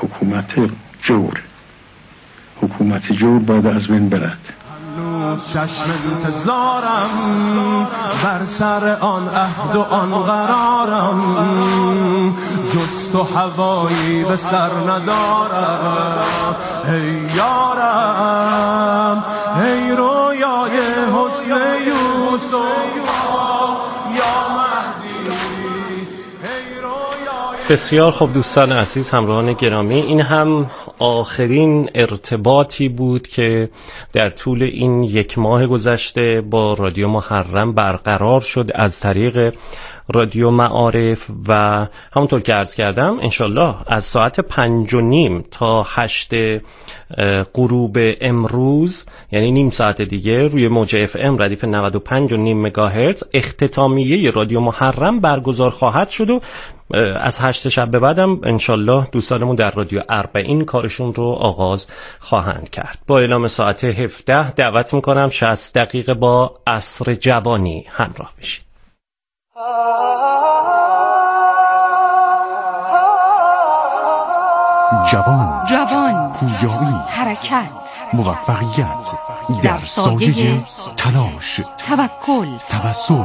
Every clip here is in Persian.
حکومت جور. حکومت جور باید از بین برد. چشم انتظارم بر سر آن عهد و آن قرارم، جز تو هوایی به سر ندارم. ای یارم ای رویای حسن یوسف یا مهدی. بسیار خوب دوستان عزیز، همراهان گرامی، این هم آخرین ارتباطی بود که در طول این یک ماه گذشته با رادیو محرم برقرار شد از طریق رادیو معارف و همونطور که عرض کردم انشالله از ساعت 5:30 تا 8 غروب امروز، یعنی نیم ساعت دیگه، روی موج اف ام ردیف 95.5 مگاهرتز اختتامیه رادیو محرم برگزار خواهد شد و از 8 شب به بعدم انشالله دوستانمون در رادیو اربعین کارشون رو آغاز خواهند کرد. با اعلام ساعت 17 دعوت میکنم 60 دقیقه با عصر جوانی همراه بشید. جوان، پویایی، حرکت، موفقیت، در سایه تلاش، توکل، توسل.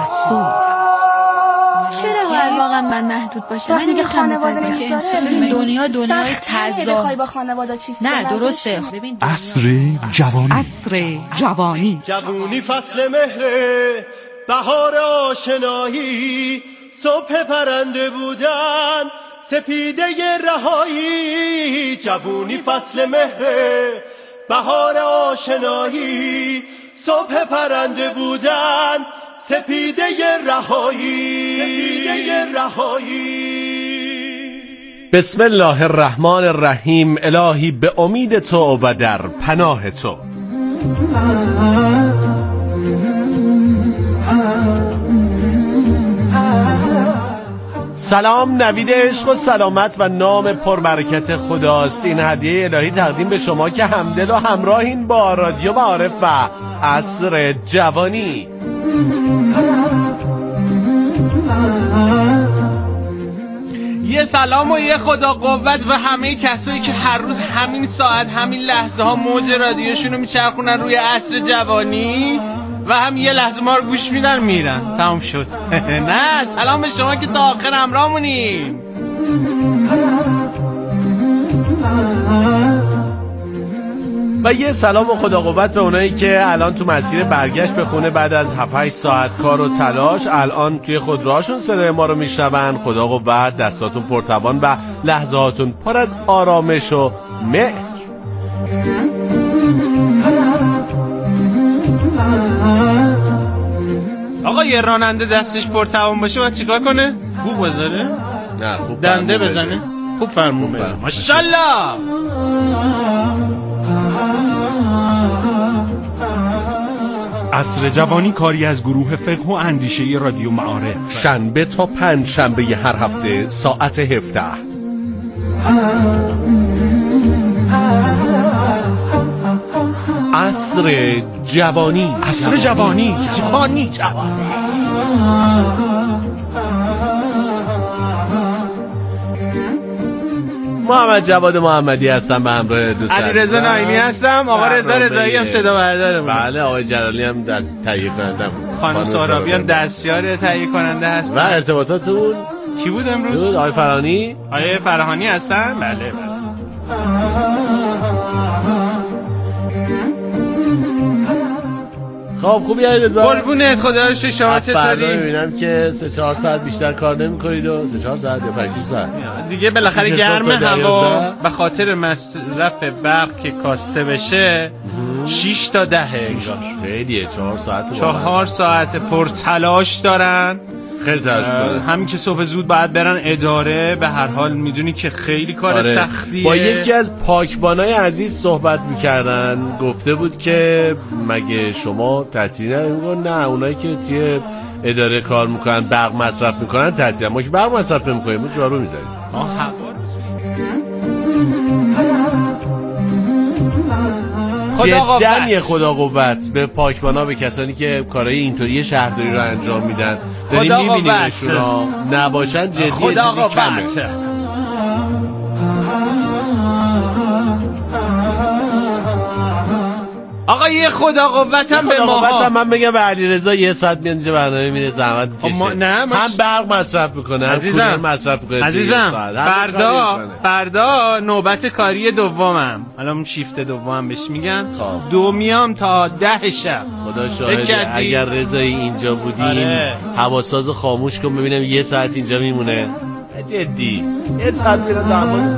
چرا باید واقعا من محدود باشم؟ من دیگه خانواده نمیذاره. ببین دنیای تضاد. بخوای با خانواده چیز نه درسته. ببین عصر جوانی. جوونی فصل مهره، بهار آشنایی، صبح پرنده بودن، سپیده رهایی. جوونی فصل مهره، بهار آشنایی، صبح پرنده بودن، سپیده رهایی. بسم الله الرحمن الرحیم. الهی به امید تو و در پناه تو. سلام، نوید عشق و سلامت و نام پربرکت خداست. این هدیه الهی تقدیم به شما که همدل و همراهین با رادیو معارف و عصر جوانی. یه سلام و یه خدا قوت و همه کسایی که هر روز همین ساعت همین لحظه ها موج رادیوشونو میچرخونن روی عصر جوانی و هم یه لحظه ما رو گوش میدن میرن. تمام شد. نه، سلام به شما که تا آخر همراهمونین. و یه سلام و خدا قوت به اونایی که الان تو مسیر برگشت به خونه بعد از 7-8 ساعت کار و تلاش الان توی خودروهاشون صدای ما رو میشنون. خدا قوت، دستاتون پرتوان و لحظاتون پر از آرامش و مهر. آقا یه راننده دستش پرتوان باشه باید چیکار کنه؟ خوب بذاره؟ نه، خوب دنده بزنه؟ خوب فرمون بره. ماشاءالله. عصر جوانی کاری از گروه فقه و اندیشه رادیو معارف، شنبه تا 5 شنبه هر هفته ساعت 17. عصر جوانی. محمد جواد محمدی هستم به همراه دوستان علیرضا نایمی هستم. آقا رضا رضایی هم صدا بردارم. بله، آقای جلالی هم دست تهیه کننده، خانم سهرابی هم دستیار تهیه کننده هستن. و ارتباطاتون کی بود امروز؟ آقای فرهانی. آقای فرهانی هستن؟ بله. خب خوبی علیرضا؟ قربونت، خدا رو شما چطوری؟ فردا میبینم که 3-4 ساعت بیشتر کار نمی‌کنید و 3-4 ساعت یا 5 ساعت دیگه بالاخره گرم هوا به خاطر مصرف برق که کاسته بشه 6 تا 10 انگار. خیلیه. 4 ساعت 4 ساعت پر تلاش دارن. خیلی تلاش دارن. همین که صبح زود باید برن اداره، به هر حال میدونی که خیلی کار سختیه. با یکی از پاکبانای عزیز صحبت میکردن، گفته بود که مگه شما تعطیلی نمیگن؟ نه، اونایی که توی اداره کار میکنن برق مصرف میکنن تعطیلی، ما که برق مصرف نمیکنیم، ما جارو میزنیم. جدن یه خدا قوت به پاکبانا، به کسانی که کارهای اینطوری شهرداری رو انجام میدن. داریم میبینیمشون، نباشن جدی. خدا قوت. یه خدا قوتم به ماها. من بگم به علیرضا یه ساعت میاد اینجا برنامه میره زحمت میکشه. نه هم برق مصرف میکنه، عزیزم مصرف میکنه. عزیزم فردا نوبت کاری دومم. حالا شیفت دومم بهش میگن. دو میام تا 10 شب. خدا شاهده اگر رضایی اینجا بودیم هواساز خاموش کن ببینم یه ساعت اینجا میمونه. جدی یه ساعت میره زحمت.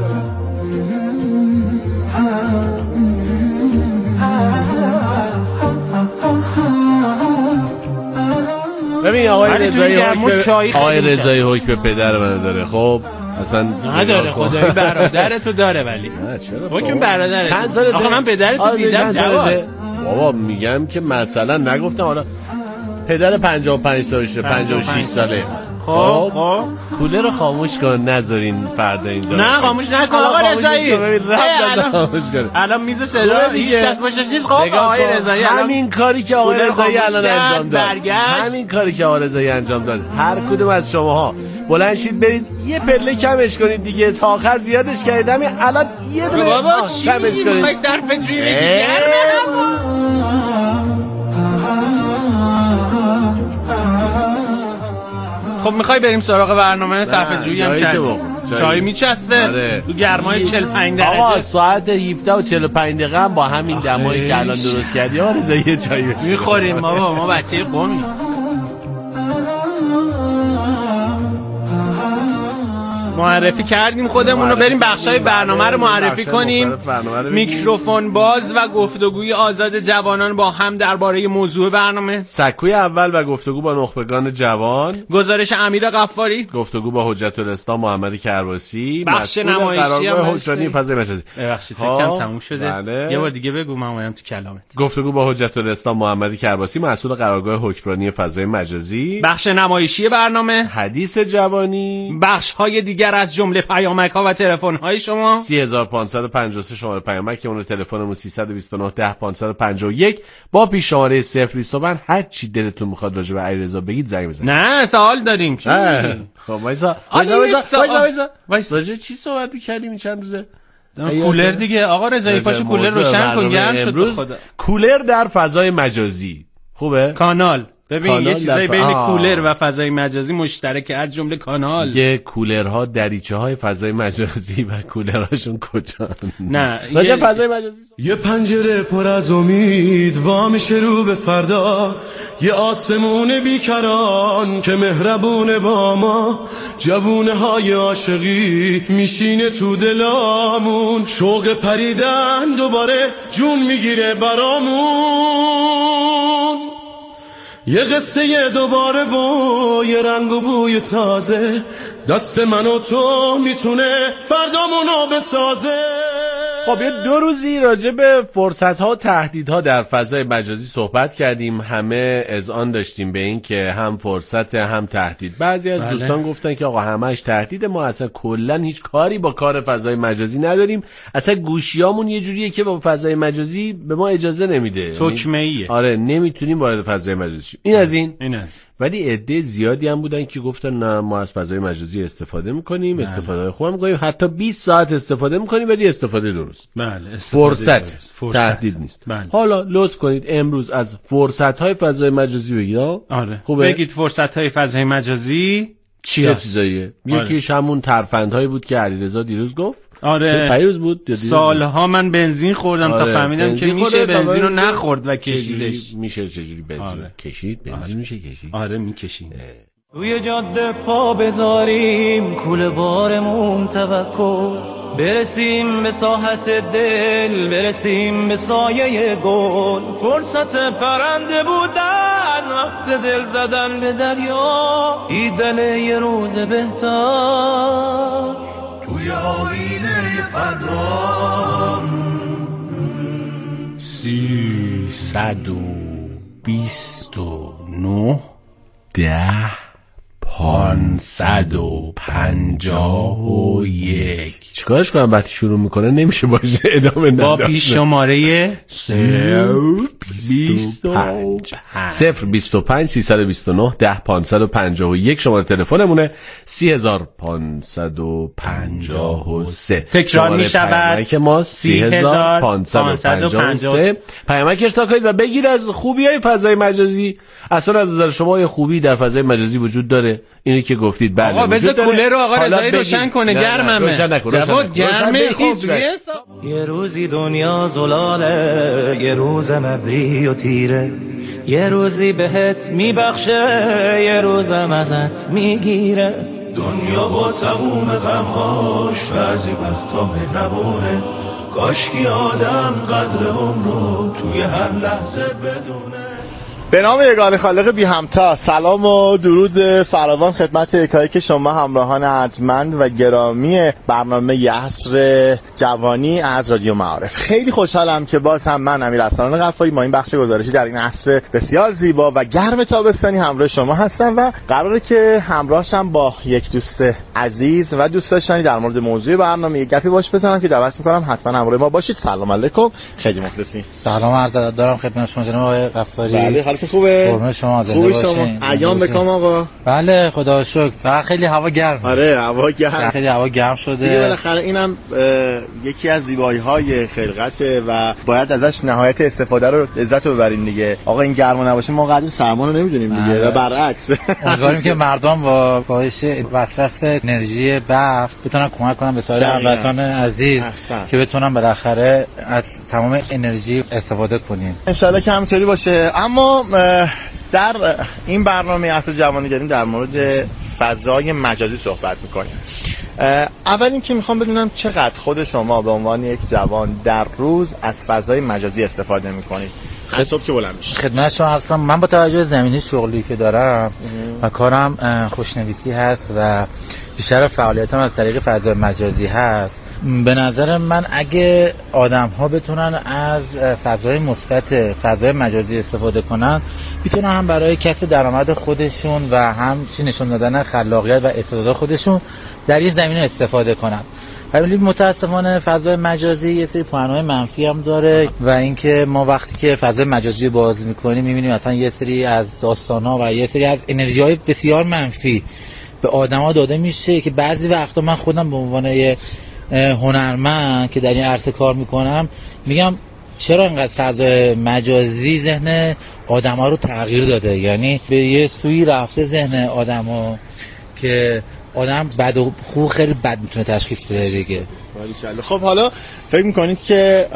ببین آقای رضایی حکم به پدر من داره. خب اصلا نداره خدایی برادرتو داره ولی حکم برادرت. چند سالته؟ آخه من پدرتو دیدم جواب. بابا میگم که مثلا نگفتم حالا پدر 55 سالشه 56 ساله. خب کولر رو خاموش کن نذارین فردا اینجا. نه خاموش نکن آقا رضایی. الان میز صدا هیچ کس پشتش نیست. خب آقای رضایی همین کاری که آقای رضایی الان انجام داد، همین کاری که آقای رضایی انجام داد، هر کدوم از شماها بلند شید برید یه پله کمش کنید دیگه. تا آخر زیادش کردم الان یه دونه کمش کنید. میخوای صرف جویی بگی؟ خب میخوای بریم سراغ برنامه صرفه جویی هم کردیم. چای میچسته تو گرمای 45 درجه. آقا ساعت 17 و 45 دقیقه با همین دمایی که الان درست کردی آقا رضایی یه چای میخوریم. ما بچه قومی. معرفی کردیم خودمون رو، بریم بخشای برنامه رو معرفی کنیم. میکروفون باز و گفتگوی آزاد جوانان با هم درباره موضوع برنامه. سکوی اول و گفتگو با نخبگان جوان. گذارش امیر غفاری. گفتگو با حجت الاسلام محمد کرباسی. بخش نمایشی حکمرانی فضای مجازی. ببخشید فکرم تموم شده. یه بار دیگه بگو من اومدم تو کلامت. گفتگو با حجت الاسلام محمد کرباسی مسئول قرارگاه حکمرانی فضای مجازی. بخش نمایشی برنامه حدیث جوانی. بخش‌های دیگر از جمله پیامک‌ها و تلفن‌های شما 3553 شماره پیامک که اون تلفنمون 329 10 551 با پیش شماره 020 هر چی دلتون میخواد راجع به علیرضا بگید زنگ بزنید. نه سوال داریم. خب وایسا راجع چی صحبت می‌کردیم این چند روزه؟ کولر دیگه آقا رضایی پاشو کولر روشن کن گرم شد خدا. کولر در فضای مجازی خوبه؟ کانال. ببین یه چیزایی بین کولر و فضای مجازی مشترکه از جمله کانال. یه کولرها دریچه‌های فضای مجازی و کولرهاشون کجا؟ نه یه فضای مجازی. یه پنجره پر از امید وا میشه رو به فردا، یه آسمون بیکران که مهربونه با ما، جوونه های عاشقی میشینه تو دلامون، شوق پریدن دوباره جون میگیره برامون، یه قصه دوباره و یه رنگ و بوی تازه، دست من و تو میتونه فردامونو بسازه. خب یه 2 روزی راجع به فرصت‌ها و تهدیدها در فضای مجازی صحبت کردیم. همه اذعان داشتیم به این که هم فرصت هم تهدید. بعضی از دوستان گفتن که آقا همش تهدید، ما اصلا کلا هیچ کاری با کار فضای مجازی نداریم، اصلا گوشیامون یه جوریه که با فضای مجازی به ما اجازه نمیده، تکمه‌ایه. آره نمیتونیم وارد فضای مجازی شیم. این از این. ولی عده زیادی هم بودن که گفتن نه ما از فضای مجازی استفاده میکنیم، استفاده خوب میکنیم، حتی 20 ساعت استفاده میکنیم ولی استفاده درست. فرصت تهدید نیست. حالا لطف کنید امروز از فرصت‌های فضای مجازی بگید. آره خوبه. بگید فرصت‌های فضای مجازی چه چیزاییه؟ یکیش همون ترفندهایی بود که علیرضا دیروز گفت. آره پیروز بود. سالها من بنزین خوردم تا فهمیدم که میشه بنزین رو نخورد و کشیدش. میشه چجوری بنزین کشید؟ بنزین میشه کشید. آره میکشید. توی جاده پا بذاریم کوله بارمون توکل، برسیم به ساحت دل، برسیم به سایه گل، فرصت پرنده بودن، وقت دل زدن به دریا، دیدن یه روز بهتر توی آینه فردا. 329 10 551. چیکارش کنم وقتی شروع میکنه نمیشه باشه ادامه نداره. با پیش شماره 025 329 10551 شماره تلفنمونه 3553. تکرار میشود که ما 3553. پیامک ارسال کنید و بگید از خوبی‌های فضای مجازی. اصلا از نظر شما یه خوبی در فضای مجازی وجود داره؟ اینی که گفتید بله آقا بذار کولر رو آقا رضایی روشن کنه، گرممه. جواد گرمه. خب یه روزی دنیا زلاله، یه روز ابری و تیره، یه روزی بهت میبخشه، یه روزم ازت میگیره. دنیا با تموم غمهاش بعضی وقتا مهربونه، کاشکی آدم قدر عمرو توی هر لحظه بدونه. به نام یگانه خالق بی همتا، سلام و درود فراوان خدمت یکایی که شما همراهان ارجمند و گرامی برنامه عصر جوانی از رادیو معارف. خیلی خوشحالم که باز هم من امیر ارسلان غفاری با این بخش گزارشی در این عصر بسیار زیبا و گرم تابستانی همراه شما هستم و قراره که همراهشم با یک دوست عزیز و دوست داشتنی در مورد موضوع برنامه یک گپی باش بزنم که دعوت می‌کنم حتما همراه ما باشید. سلام علیکم، خیلی مخلصیم. سلام عرض دارم خدمت شما جناب آقای غفاری. بله حالتون خوبه؟ قربون شما، زنده باشین. ایام بکام آقا. بله خدا شکر. فقط خیلی هوا گرم. آره هوا گرم، خیلی هوا گرم شده دیگه. بالاخره اینم یکی از زیبایی‌های خلقته و باید ازش نهایت استفاده رو لذت رو ببرین دیگه. آقا این گرما نباشه ما قدر سرما رو نمیدونیم دیگه و برعکس. امیدواریم که مردم با کاهش مصرف انرژی برق بتونن کمک کنن به سایر هموطنان عزیز که بتونن بالاخره از تمام انرژی استفاده کنیم. ان شاءالله که همینطوری باشه. اما در این برنامه عصر جوانی داریم در مورد فضای مجازی صحبت میکنیم. اول اینکه میخوام بدونم چقدر خود شما به عنوان یک جوان در روز از فضای مجازی استفاده میکنید از صبح که بلند میشه؟ خدمت شما عرض کنم من با توجه به زمینه شغلی که دارم و کارم خوشنویسی هست و بیشتر فعالیتم از طریق فضای مجازی هست، به نظر من اگه آدم ها بتونن از فضای مثبت فضای مجازی استفاده کنن میتونن هم برای کسب درآمد خودشون و هم نشون دادن خلاقیت و استعداد خودشون در این زمینه استفاده کنن. ولی متاسفانه فضای مجازی یه سری پوانهای منفی هم داره و اینکه ما وقتی که فضای مجازی باز میکنیم میبینیم مثلا یه سری از داستان‌ها و یه سری از انرژی‌های بسیار منفی به آدم‌ها داده میشه که بعضی وقتا من خودم به عنوان یه هنرمند که در این عرصه کار میکنم میگم چرا اینقدر فضای مجازی ذهن آدم‌ها رو تغییر داده، یعنی به یه سوی رفته ذهن آدم‌ها که آدم بد و خوب خیلی بد میتونه تشخیص بده دیگه. خب حالا فکر میکنید که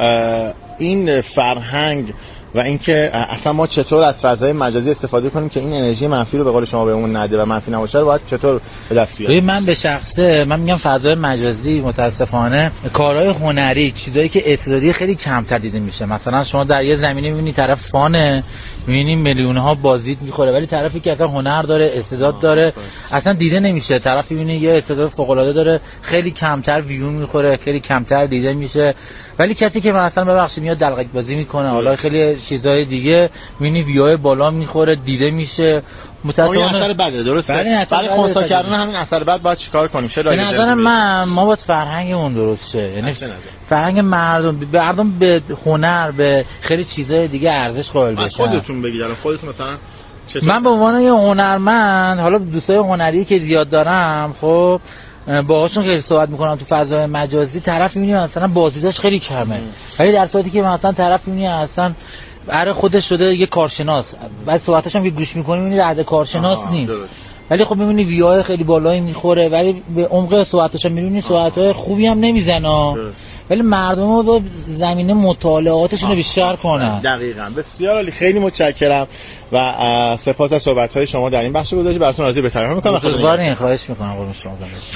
این فرهنگ و اینکه اصلا ما چطور از فضای مجازی استفاده کنیم که این انرژی منفی رو به قول شما بهمون نده و منفی نباشه رو باید چطور به دست بیاریم؟ من به شخصه من میگم فضای مجازی متاسفانه کارهای هنری چیزایی که استعدادی خیلی کمتر دیده میشه. مثلا شما در یه زمینه میبینی طرف فانه، میبینی میلیون‌ها بازدید میخوره، ولی طرفی که اصلا هنر داره استعداد داره اصلا دیده نمیشه. طرف میبینی یه استعداد فوق‌العاده داره خیلی کمتر ویو میخوره، خیلی کمتر دیده میشه. ولی کسی که مثلا ببخشید میاد دلقک بازی میکنه حالا خیلی چیزای دیگه میبینی ویوهای بالا میخوره، دیده میشه. متأسفانه این اثر بده. درسته؟ برای خنثی کردن همین اثر بد باید چیکار کنیم؟ چه راهی به نظر من ما باید فرهنگمون درست شه، یعنی فرهنگ مردم به هنر به خیلی چیزای دیگه ارزش قائل بشن. خودتون بگید الان خودتون مثلا من به عنوان یه هنرمند حالا دوستای هنری که زیاد دارم خب باهاشون خیلی صحبت میکنم تو فضای مجازی، طرف میبینی مثلا بازدیداش خیلی کمه، ولی در صورتی که مثلا طرف میبینی اصلا برای خودش شده یه کارشناس، بعد صحبتش هم که گوش میکنی میبینی درد کارشناس نیست، ولی خب میبینی ویوهای خیلی بالایی میخوره، ولی به عمق صحبتش هم میبینی صحبتهای خوبی هم نمیزنه، ولی مردم رو به زمینه مطالعاتشون رو بیشتر کنن. دقیقاً. بسیار عالی، خیلی متشکرم و سپاس از صحبت‌های شما در این بخش گذاشته. براتون راضی به تمام می‌کنم. خدمتتون خواهش می‌کنم قربون شما.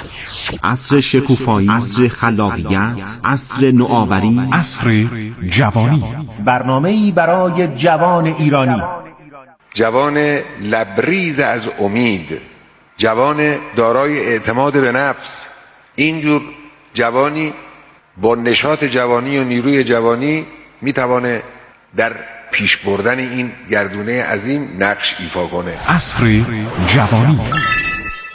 عصر شکوفایی، عصر خلاقیت، عصر نوآوری، عصر جوانی. برنامه‌ای برای جوان ایرانی، جوان لبریز از امید، جوان دارای اعتماد به نفس. اینجور جوانی با نشاط جوانی و نیروی جوانی میتوانه در پیش بردن این گردونه عظیم نقش ایفا کنه. عصر جوانی.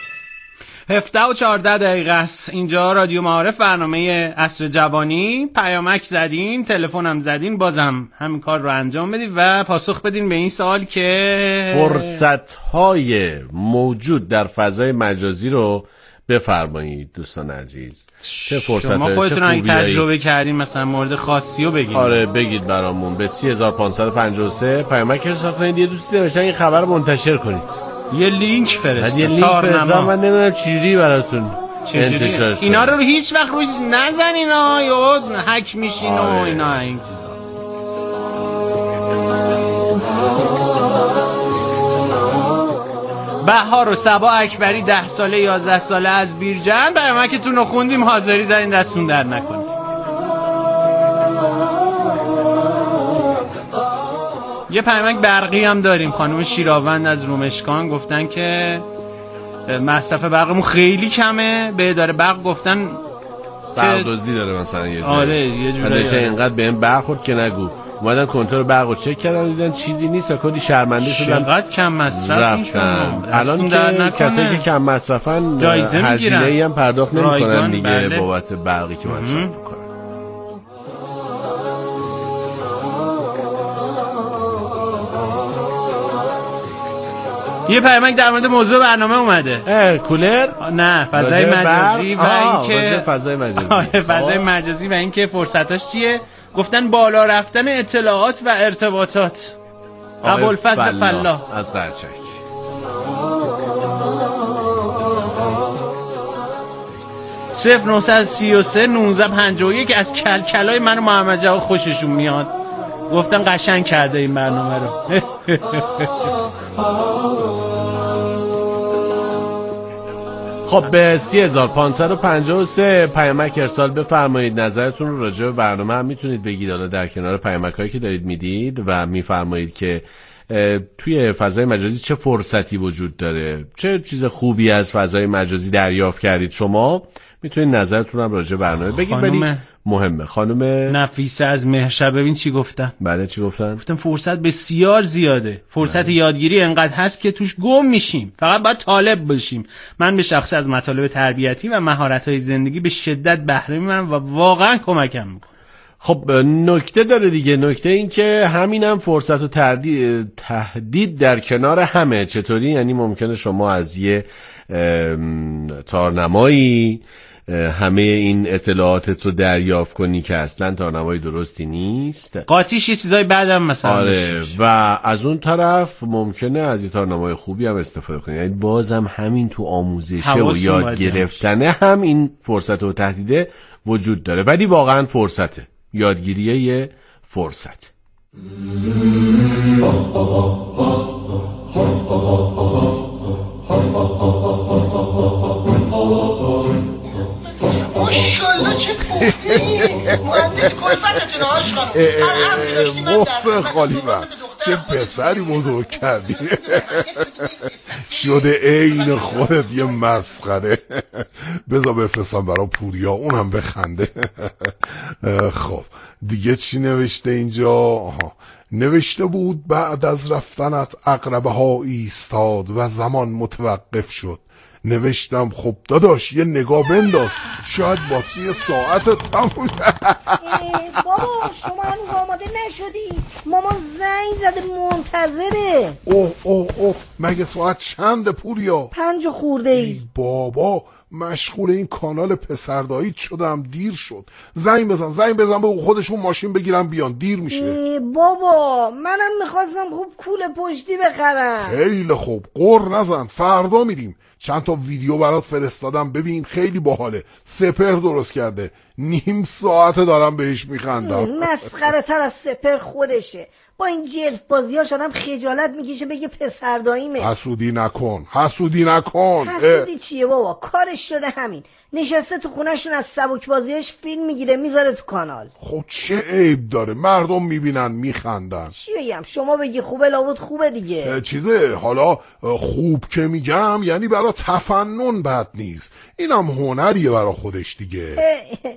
17:14 است. اینجا رادیو معارف، برنامه عصر جوانی. پیامک زدین، تلفنم زدین، بازم همین کار رو انجام بدید و پاسخ بدین به این سوال که فرصت‌های موجود در فضای مجازی رو بفرمایید دوستان عزیز. چه فرصت‌های، شما خودتون این تجربه کردین مثلا مورد خاصی رو بگید. آره بگید برامون. به 30553 پیامک ارسال کنید. یه دوستی نوشتن این خبر رو منتشر کنید. یه لینک فرستید. یه لینک فرستادم، من نمیدونم چجوری براتون انتشار کنم. اینا رو هیچ وقت روش نزنین یا هک میشین و اینا این چیزا. بهار و صبا اکبری 10 ساله 11 ساله از بیرجند، پیامکتون رو خوندیم، حاضری زدین، دستون در نکنید. یه پیامک برقی هم داریم. خانم شیراوند از رومشکان گفتن که مصرف برقمون خیلی کمه. به اداره برق گفتن برق دزدی داره مثلا یه جایی. آره یه جورایی اینقدر بهم برخورد که نگو. اومدن کنترل برق رو چک کردن، دیدن چیزی نیست و کلی شرمنده شدن. چقدر کم مصرف الان که کسایی که کم مصرفن هزینه‌ای هم پرداخت نمی‌کنن دیگه بابت برقی که مصرف می‌کنن. یه پیامک در مورد موضوع برنامه اومده. کولر؟ نه، فضای مجازی و اینکه فضای مجازی و اینکه فرصتاش چیه. گفتن بالا رفتن اطلاعات و ارتباطات. ابوالفضل فلاح از قرچک. صفر 933 1951 از کلکلای من و محمد جواد خوششون میاد. گفتن قشنگ کرده این برنامه رو. خب به 30553 پیامک ارسال بفرمایید. نظرتون رو راجع به برنامه هم میتونید بگید. حالا در کنار پیامک‌هایی که دارید میدید و میفرمایید که توی فضای مجازی چه فرصتی وجود داره، چه چیز خوبی از فضای مجازی دریافت کردید شما، میتونید نظرتون هم راجع به برنامه بگید. ولی مهمه. خانم نفیسه از مهرشب ببین چی گفتن. بله چی گفتن؟ گفتن فرصت بسیار زیاده. فرصت یادگیری انقدر هست که توش گم میشیم. فقط باید طالب بشیم. من به شخص از مطالب تربیتی و مهارت‌های زندگی به شدت بهره میبرم و واقعا کمکم میکنه. خب نکته داره دیگه. نکته این که همینم فرصت و تهدید در کنار همه. چطوری؟ یعنی ممکنه شما از یه تارنمایی همه این اطلاعاتت رو دریافت کنی که اصلا تارنمای درستی نیست. قاطیش یه چیزای بعدم مثلا. آره و از اون طرف ممکنه از این تارنمای خوبی هم استفاده کنی. یعنی بازم همین تو آموزشه و یاد گرفتنه هم این فرصت و تهدیده وجود داره. ولی واقعا فرصته. یادگیریه یه فرصت. ماشالله چه پوفتی مهندس کلفتتون آشقا محسن خالی من چه پسری بزرگ کردی. شده این خودت یه مسخره. بذار بفرستم برای پوریا اونم بخنده. خب دیگه چی نوشته اینجا؟ نوشته بود بعد از رفتنت عقربه ها ایستاد و زمان متوقف شد. نوشتم خب داداش یه نگاه بنداز، شاید باتری ساعتت تموم. بابا شما هنوز آماده نشدی، مامان زنگ زده منتظره. اوه مگه ساعت چنده پوریا؟ 5 خورده ای. بابا مشغول این کانال پسرداییت شدم، دیر شد. زنگ بزن بگو خودشون ماشین بگیرن بیان، دیر میشه. بابا منم میخواستم خوب کوله پشتی بخرم. خیلی خوب قر نزن، فردا میریم. چند تا ویدیو برات فرستادم ببین، خیلی باحاله. سپر درست کرده، نیم ساعته دارم بهش میخندم. مسخره تر از سپر خودشه. با این جلف بازیاش آدم خجالت میکشه بگه پسرداییمه. حسودی نکن. حسودی چیه بابا؟ کارش شده همین. نشسته تو خونهشون از سبک بازیاش فیلم میگیره میذاره تو کانال. خب چه عیب داره؟ مردم میبینن میخندن. چی بگم؟ شما بگی خوبه لابد خوبه دیگه. چیزه حالا خوب که میگم یعنی برای تفنن بد نیست. اینم هنریه برای خودش دیگه.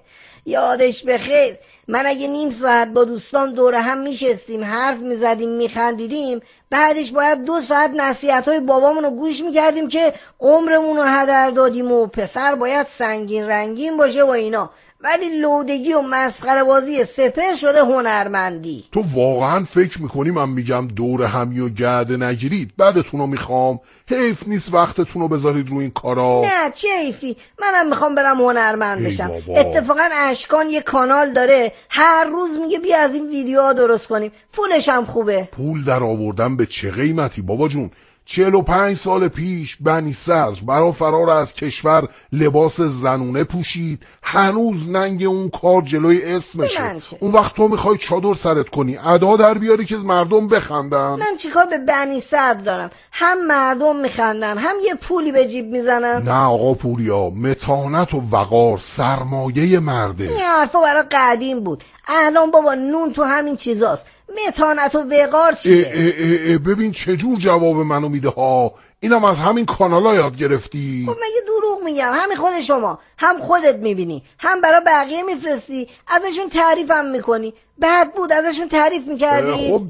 یادش بخیر. من اگه نیم ساعت با دوستان دور هم میشستیم حرف میزدیم میخندیدیم، بعدش باید 2 ساعت نصیحت‌های بابامونو گوش میکردیم که عمرمونو هدر دادیم و پسر باید سنگین رنگین باشه و اینا. ولی لودگی و مسخره بازی سپر شده هنرمندی. تو واقعا فکر میکنی من میگم دور همی و گرده نگیرید بعدتونو میخوام؟ حیف نیست وقتتونو بذارید رو این کارا؟ نه چه حیفی، منم میخوام برم هنرمند بشم. اتفاقا اشکان یه کانال داره هر روز میگه بیا از این ویدیوها درست کنیم، پولش هم خوبه. پول در آوردن به چه قیمتی بابا جون؟ 45 سال پیش بنی صدر برای فرار از کشور لباس زنونه پوشید، هنوز ننگ اون کار جلوی اسمشه. اون وقت تو میخوای چادر سرت کنی ادا در بیاری که مردم بخندن؟ من چیکار به بنی صدر دارم؟ هم مردم میخندن هم یه پولی به جیب میزنن. نه آقا پوریا، متانت و وقار سرمایه مرده. این حرفا برای قدیم بود، الان بابا نون تو همین چیزاست. متانت و وقار چیه؟ ببین چجور جواب منو میده ها. اینم از همین کانالا یاد گرفتی؟ خب مگه دروغ میگم؟ همین خود شما هم خودت میبینی هم برای بقیه میفرستی، ازشون تعریف هم میکنی. بد بود ازشون تعریف میکردی؟ خب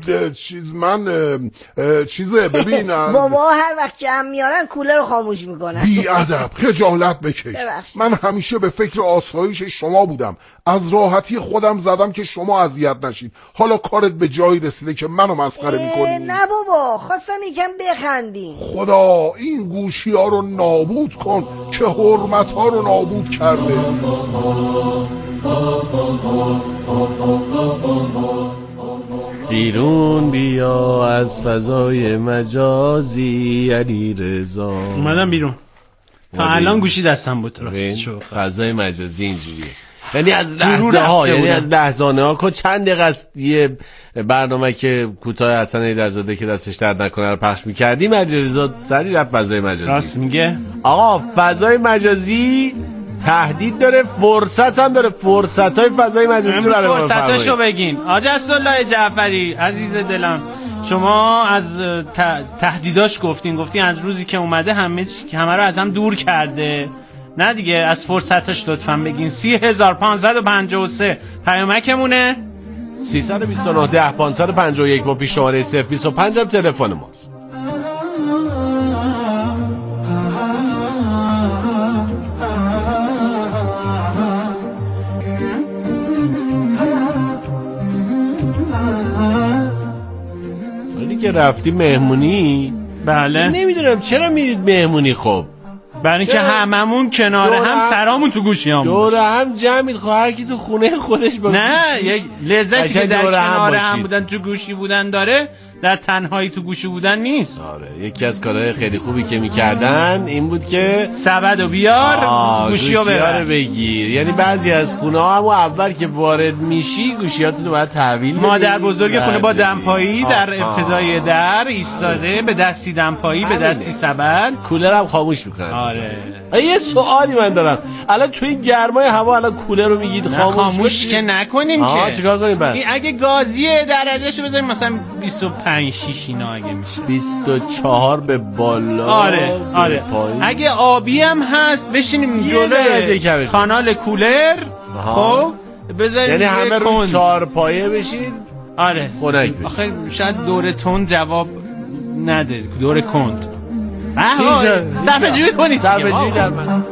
چیزه ببین بابا هر وقت جمع میارن کولر رو خاموش میکنن. بی ادب، خجالت بکش. من همیشه به فکر آسایش شما بودم، از راحتی خودم زدم که شما اذیت نشید. حالا کارت به جایی رسیده که منو مسخره میکنی؟ نه بابا، خواستم یکم بخندی. خدا این گوشی ها رو نابود کن که حرمت ها رو نابود کرده. بیرون بیا از فضای مجازی علی رضا. اومدم بیرون تا الان گوشی دستم بود. راست فضای مجازی اینجوریه، یعنی از لحظه ها، یعنی از لحظانه ها که چند دقیقه است یه برنامه که کوتاه حسن ایدرزاده که دستش درد نکنه رو پخش می‌کردیم، علیرضا سری رفت فضای مجازی. راست میگه آقا، فضای مجازی تهدید داره، فرصت هم داره. فرصت‌های فضای مجازی رو برای ما فرصتاشو بگین. حاج عبدالله جعفری عزیز دلم، شما از تهدیداش گفتین از روزی که اومده همه رو از هم دور کرده. نه دیگه، از فرصتاش لطفاً بگین. 30553 پیامکمونه، 329 10 551 با پیش شماره 025 هم تلفن ماست. ولی که رفتی مهمونی؟ بله. نمیدونم چرا میرید مهمونی. خب برای اینکه هممون کنار هم سرامون تو گوشیام دور هم جمعید. خب هر کی تو خونه خودش با نه یک لذتی که در کنار هم بودن تو گوشی بودن داره، در تنهایی تو گوشی بودن نیست. آره، یکی از کارهای خیلی خوبی که میکردن این بود که سبدو بیار گوشیو بگیر. یعنی بعضی از خونه ها هم اول که وارد میشی گوشیاتونو باید تحویل بدی. مادر بزرگ خونه با دمپایی در ابتدای در ایستاده، به دستی دمپایی به دستی سبد، کولر هم خاموش میکنن. آره. یه سوالی من دارم، الان توی این گرمای هوا الان کولر رو میگید خاموش که نکنیم که چیکار کنیم بعد؟ اگه گازیه درجهشو بذاریم مثلا 25 6 اینا اگه میشه 24 به بالا. آره اگه آبی هم هست بشینیم جلوی کانال کولر. خب بذاریم یعنی همه رو 4 پایه بشید. آره خنک. آخه شاید دور تون جواب نده، دور کند. صرفه‌جویی کنید. صرفه‌جویی در من.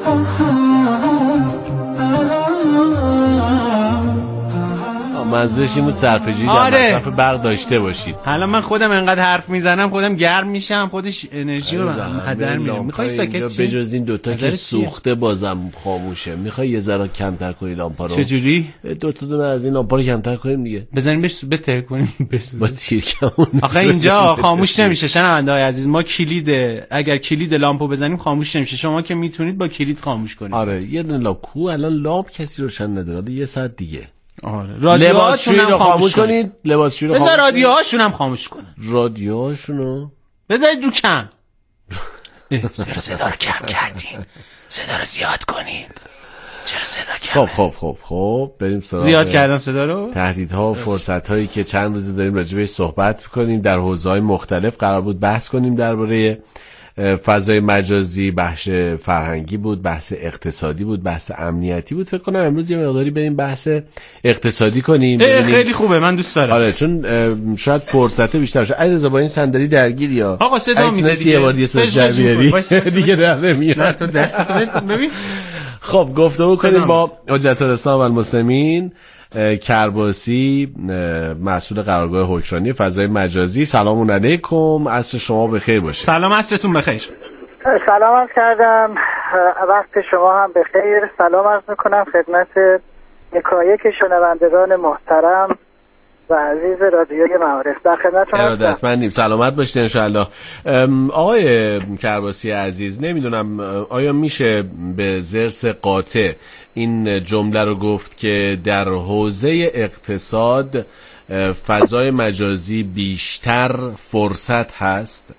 منظورش این بود صرفه‌جویی در مصرف برق داشته باشید. حالا من خودم انقدر حرف میزنم خودم گرم میشم، خودش انرژی رو هدر میره. میخوای ساکت شی؟ بجز این دوتا که سوخته بازم خاموشه. میخوای یه ذره کمتر کنی لامپا رو؟ چجوری؟ دو تا دونه از این لامپا رو کمتر کنیم دیگه. بزنیم بهش بهتر کنیم با تیرکمون. آخه اینجا خاموش نمیشه شنونده‌های عزیز. ما اگر کلید لامپو بزنیم خاموش نمیشه. شما که میتونید با کلید خاموش کنید. آره یه دونه لامپ الان لامپ کسی روشن نداره. یه ساعت دیگه. آره رادیوهاشون هم خاموش کنید. لباسشویی رو بذار رادیوهاشون هم خاموش کنن. رادیوهاشونو بذارید رو کم. چرا صدا رو کم کردین؟ صدا رو زیاد کنید. چرا صدا کمه؟ خب بریم سراغ زیاد کردم صدا رو. تهدیدها و فرصت‌هایی که چند روز داریم راجع بهش صحبت می‌کنیم، در حوزه‌های مختلف قرار بود بحث کنیم درباره فضای مجازی بحث فرهنگی بود، بحث اقتصادی بود، بحث امنیتی بود. فکر کنم امروز یه مقداری بریم بحث اقتصادی کنیم. خیلی خوبه، من دوست دارم. آره چون شاید فرصت بیشتر شه. علیرضا با این صندلی درگیری یا آقا صدا میده دیگه. یه بار دیگه دیگه در نمیاد. نه تو دستتو ببین. خب گفتگو کنیم با حجت الاسلام و المسلمین کرباسی، مسئول قرارگاه حکمرانی فضای مجازی. سلام علیکم، عصر شما بخیر باشه. سلام، عصرتون بخیر. سلام عرض کردم، وقت شما هم بخیر. سلام عرض میکنم خدمت یکایک شنوندگان محترم و عزیز رادیوی معارف. در خدمتتون هستم. ارادتمندیم، سلامت باشید ان شاء الله. آقای کرباسی عزیز، نمیدونم آیا میشه به ضرس قاطع این جمله رو گفت که در حوزه اقتصاد فضای مجازی بیشتر فرصت هست؟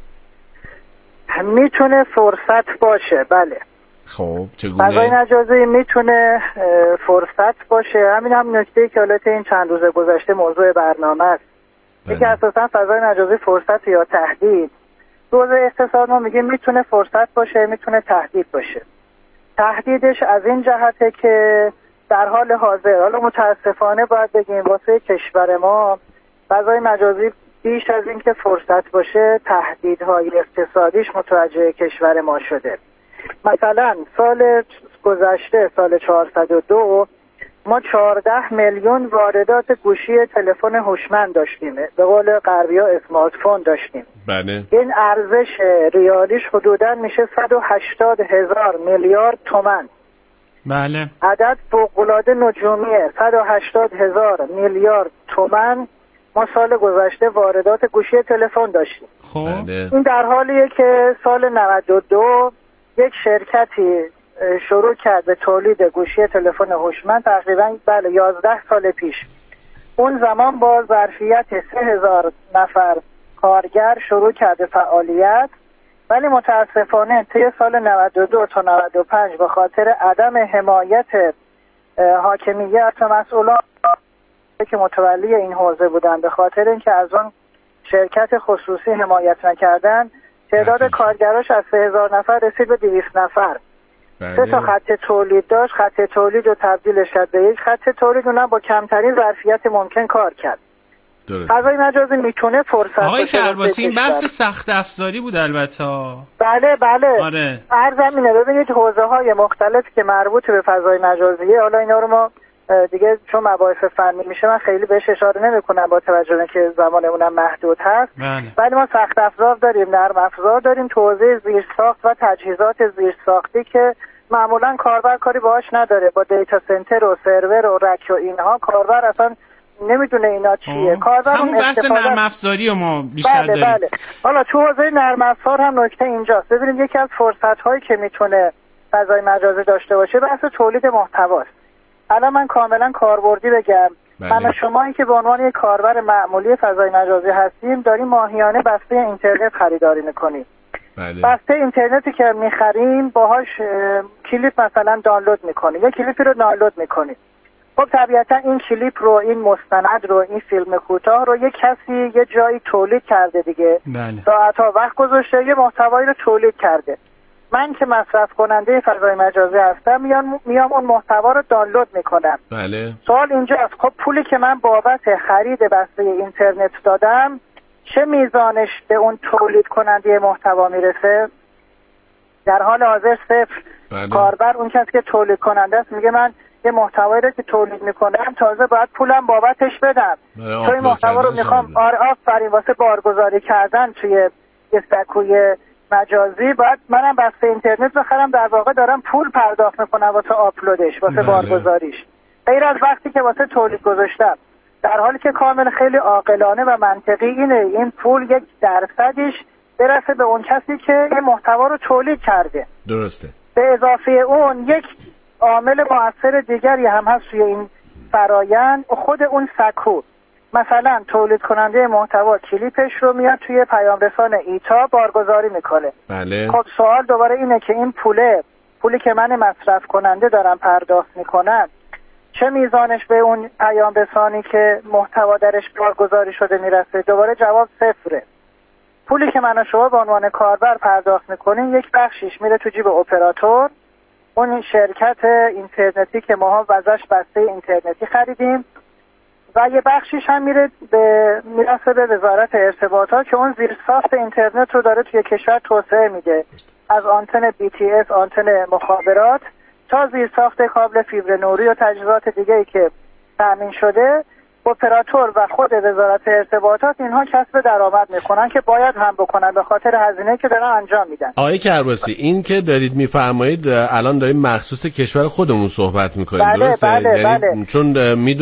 میتونه فرصت باشه، بله. خب چگونه؟ فضای مجازی میتونه فرصت باشه. همین هم نکته‌ای که البته این چند روز گذشته موضوع برنامه است. که اساسا فضای مجازی فرصت یا تهدید. تو حوزه اقتصاد ما میگیم میتونه فرصت باشه، میتونه تهدید باشه. تهدیدش از این جهته که در حال حاضر، حالا متاسفانه باید بگیم واسه کشور ما فضای مجازی بیش از این که فرصت باشه تهدیدهای اقتصادیش متوجه کشور ما شده. مثلا سال گذشته، سال 402 ما 14 میلیون واردات گوشی تلفن هوشمند داشتیم، به قول غربی‌ها اسمارت فون داشتیم. بله. این ارزش ریالیش حدوداً میشه 180,000 میلیارد تومان. بله. عدد فوق‌العاده نجومیه. 180,000 میلیارد تومان ما سال گذشته واردات گوشی تلفن داشتیم. خب این در حالیه که سال 92 یک شرکتی شروع کرد به تولید گوشی تلفن هوشمند، تقریبا 11 سال پیش. اون زمان با ظرفیت 3,000 نفر کارگر شروع کرده فعالیت، ولی متاسفانه طی سال 92 تا 95 به خاطر عدم حمایت حاکمیت و مسئولان که متولی این حوزه بودن، به خاطر اینکه از اون شرکت خصوصی حمایت نکردن، تعداد کارگراش از 3,000 نفر رسید به 200 نفر. 3 تا خط تولید داشت، خط تولید رو تبدیلش کرد به یک خط تولید، اونم با کمترین ظرفیت ممکن کار کرد. فضای مجازی میتونه فرصت آقای کرباسی این بحث سخت افزاری بود البته. بله بله. آره. عرضم اینه، ببینید حوزه های مختلفی که مربوط به فضای مجازیه، حالا اینا رو ما دیگه چون مباحث فنی میشه من خیلی بهش اشاره نمیکنم با توجه به که زمانمون محدود هست. ولی ما سخت افزار داریم، نرم افزار داریم، تو حوزه زیرساخت و تجهیزات زیرساختی که معمولا کاربر کاری باهاش نداره، با دیتا سنتر و سرور و رک و اینها کاربر اصلا نمیدونه اینا چیه. کاربر همون بحث نرم افزاری ما بیشتر داریم. بله. حالا تو حوزه نرم افزار هم نکته اینجاست. ببینید یکی از فرصت هایی که میتونه فضای مجازی داشته باشه بحث تولید محتواست. الان من کاملا کاربردی بگم، من و شمایی که به عنوان یک کاربر معمولی فضای مجازی هستیم داریم ماهیانه بسته اینترنت خریداری میکنیم. بسته اینترنتی که میخریم باهاش کلیپ مثلا دانلود میکنیم، یک کلیپی رو دانلود میکنیم. خب طبیعتا این کلیپ رو، این مستند رو، این فیلم کوتاه رو یک کسی یه جایی تولید کرده دیگه. ساعت‌ها وقت گذاشته یه محتوایی رو تولید کرده. من که مصرف کننده فضای مجازی هستم میام اون محتوا رو دانلود میکنم. بله. سوال اینجاست، خب پولی که من بابت خرید بسته اینترنت دادم چه میزانش به اون تولید کننده محتوا میرسه؟ در حال حاضر صفر. کاربر، اون کسی که تولید کننده است، میگه من یه محتوایی رو که تولید میکنم تازه باید پولم بابتش بدم. چون این محتوا رو میخوام آفرین واسه بارگذاری کردن توی یه سکوی مجازی، باید منم بسته اینترنت بخرم، در واقع دارم پول پرداخت میکنم واسه آپلودش، واسه بارگذاریش، غیر از وقتی که واسه تولید گذاشتم. در حالی که کامل خیلی عاقلانه و منطقی اینه این پول 1% برسه به اون کسی که این محتوا رو تولید کرده. درسته. به اضافه اون یک عامل مؤثر دیگری هم هست توی این فرایند، خود اون سکو. مثلا تولید کننده محتوا کلیپش رو میاد توی پیام رسان ایتا بارگذاری میکنه. بله. خب سوال دوباره اینه که این پولی که من مصرف کننده دارم پرداخت میکنم چه میزانش به اون پیام رسانی که محتوا درش بارگذاری شده میرسه؟ دوباره جواب صفره. پولی که من و شما به عنوان کاربر پرداخت میکنیم یک بخشیش میره تو جیب اپراتور، اون شرکت اینترنتی که ما ازش بسته اینترنتی خریدیم، و یه بخشیش هم میرسه به وزارت ارتباطات که اون زیرساخت اینترنت رو داره توی کشور توسعه میده، از آنتن BTS، آنتن مخابرات، تا زیرساخت کابل فیبر نوری و تجهیزات دیگه‌ای که تامین شده. اپراتور و خود وزارت ارتباطات اینها کسب درآمد میکنن که باید هم بکنن به خاطر هزینه‌ای که دارن انجام میدن. آقای کرباسی، این که دارید میفرمایید الان داریم مخصوص کشور خودمون صحبت میکنیم، بله، درسته؟ بله، بله. چون